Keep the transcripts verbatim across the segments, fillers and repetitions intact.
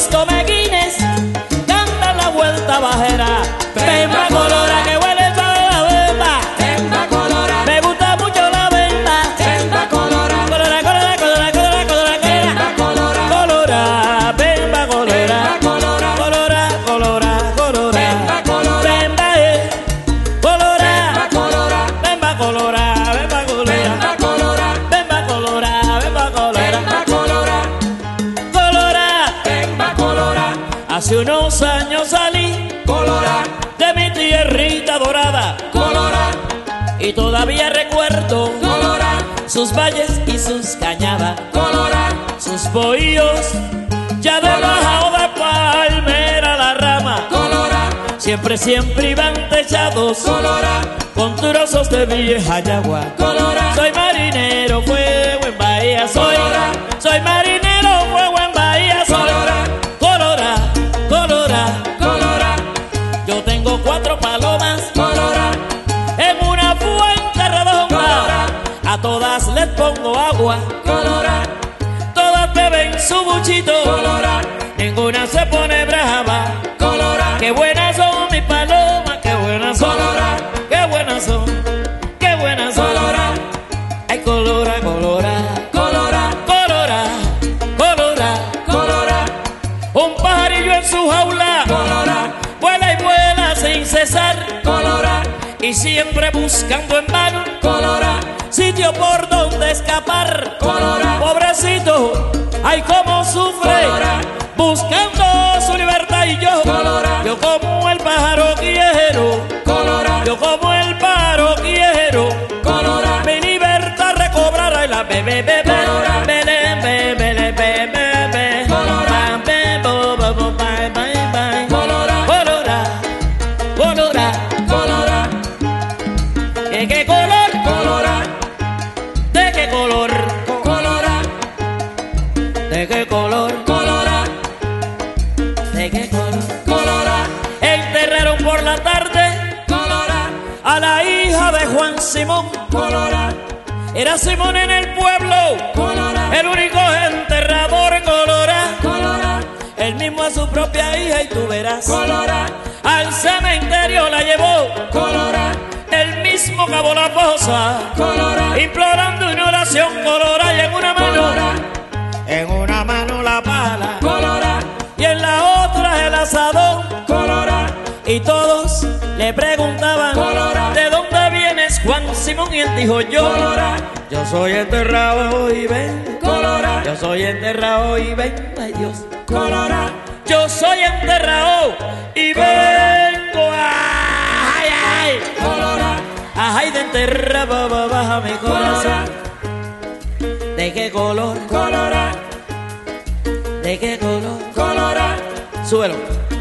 los comeguines cantan la vuelta bajera. Bemba colora, que huele toda la bemba. Bemba colora, Me gusta mucho la bemba. bemba colora, Colora, colora, colora, colora, colora, bemba colora, colora, bemba colora, bemba colora, colora, colora, colora, bemba colora, bemba eh, colora, bemba colora, bemba colora, bemba colora, bemba colora, bemba colora, bemba colora, bemba colora, colora. bemba colora, Hace unos años salí colora, de mi tierrita dorada colora, y todavía recuerdo colora, sus valles y sus cañadas, colora, sus bohíos ya debajo de palmera la rama. colora, Siempre, siempre iban techados colora, con trozos de vieja yagua. colora, Soy marinero, fuego en Bahía soy. Colora. Soy marinero, fuego en Bahía soy. colora, Colora, colora. colora, Yo tengo cuatro palomas colora, en una fuente redonda. Colora. A todas les pongo agua, colora, todas beben su buchito. colora, Ninguna se pone brava. colora, Qué buenas son mis palomas, qué buenas son. colora, Qué buenas son, qué buenas son. colora, Ay, colora, colora, colora, colora, colora. colora, Un pajarillo en su jaula colora, vuela y vuela sin cesar, colora, y siempre buscando en vano colora, sitio por donde escapar. colora, Pobrecito, ay cómo sufre, Colora. buscando su libertad. Y yo, Colora. yo como el pájaro quiero, colora, yo como el pájaro quiero colora, mi libertad recobrar. Ay, la bebé, bebé, Colora. bebé, bebé, bebé, bebé, Colora. bye, bo, bo, bo, bye, bye, bye. colora, Colora, colora, colora, ¿de qué color? colora, ¿De qué color? colora, ¿De qué color? colora, ¿De qué color? colora, Enterraron por la tarde colora, a la hija de Juan Simón. colora, Era Simón en el pueblo, colora, el único enterrador. Colora, colora, él mismo a su propia hija, y tú verás, colora, al cementerio la llevó. colora, Él mismo cavó la fosa, colora, implorando una oración. Colora, y en una mano, colora, en una mano la pala, colora, y en la otra el asadón. colora, Y todos le preguntaban, Colora. ¿de dónde vienes, Juan Simón? Y él dijo, yo, colora, yo soy enterrado y ven, colora, yo soy enterrado y ven, ay Dios, colora, yo soy enterrado y vengo, ay, ay, colora, ay, de enterrado baja mi corazón. ¿De qué color? colora, ¿De qué color? colora, Súbelo,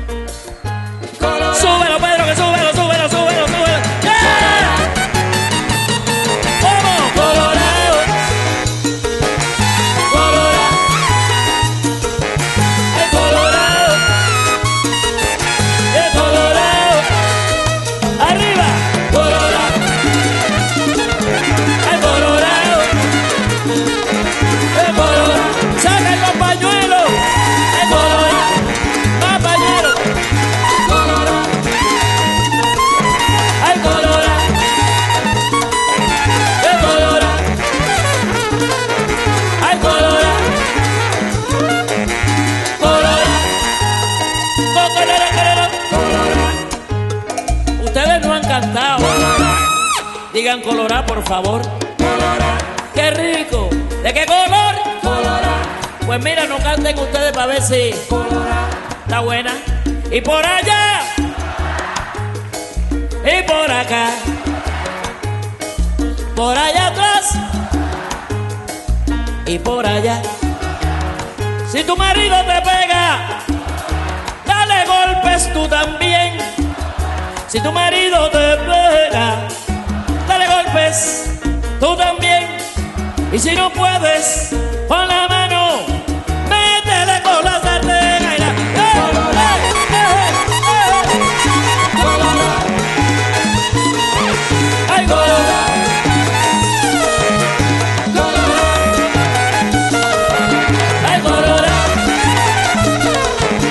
colora, súbelo, Pedro, que súbelo, súbelo, súbelo, súbelo. ¡Yeah! ¿Cómo? Colorado, colora, el colorado, el colorado, arriba, colora, el colorado, el colorado, saca el compañuelo, el colorado, compañero, colora, el colorado, el colorado, el colorado, colorado, colorado, colorado. Ustedes no han cantado. Digan colorado, por favor. colora, ¡Qué rico! ¿De qué color? colora, Pues mira, no canten ustedes para ver si colora, está buena. Y por allá, y por acá, por allá atrás, y por allá. Si tu marido te pega, dale golpes tú también. Si tu marido te pega, dale golpes tú también. Y si no puedes, pon la mano, métele con la sartén. Ay, la- ¡Eh, eh, eh, eh! colora, ¡Ay, colora! colora, ¡Ay, colora!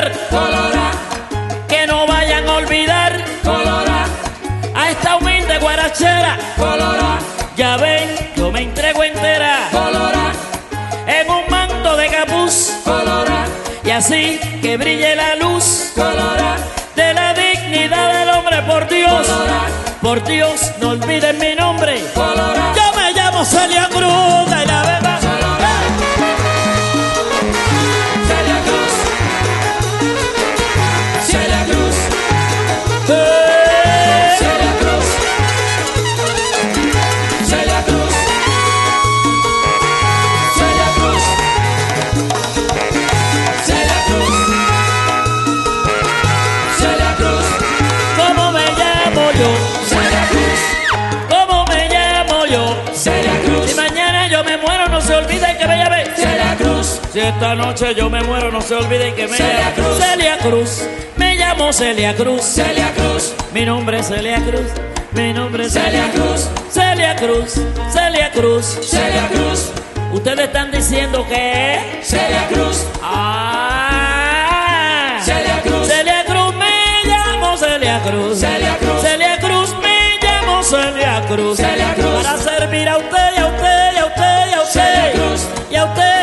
recordar, Colora, que no vayan a olvidar colora, a esta humilde guarachera. colora, Ya ven, yo me entrego entera colora, en un manto de capuz, colora, y así que brille la luz colora, de la dignidad del hombre. Por Dios, colora, por Dios, no olviden mi nombre. colora. Yo me llamo Celia Cruz, y la verdad. Celia Cruz, Celia Cruz, ¡Eh! Celia Cruz, Celia Cruz, Celia Cruz, Celia Cruz, Celia Cruz, ¿Cómo me llamo yo? Celia Cruz, ¿Cómo me llamo yo? Celia Cruz, Si mañana yo me muero, no se olviden que me llame Celia Cruz, Si esta noche yo me muero, no se olviden que me Celia llamo Cruz. Celia Cruz. Me llamo Celia Cruz. Celia Cruz, Mi nombre es Celia Cruz. Mi nombre es Celia Cruz, Celia Cruz. Celia Cruz. Celia Cruz, Ustedes están diciendo que Celia Cruz, ah, Celia Cruz, Celia Cruz, me llamo Celia Cruz. Celia Cruz, Celia Cruz, me llamo Celia Cruz. Celia Cruz. Para servir a usted y a usted y a usted y a Celia usted Cruz, y a usted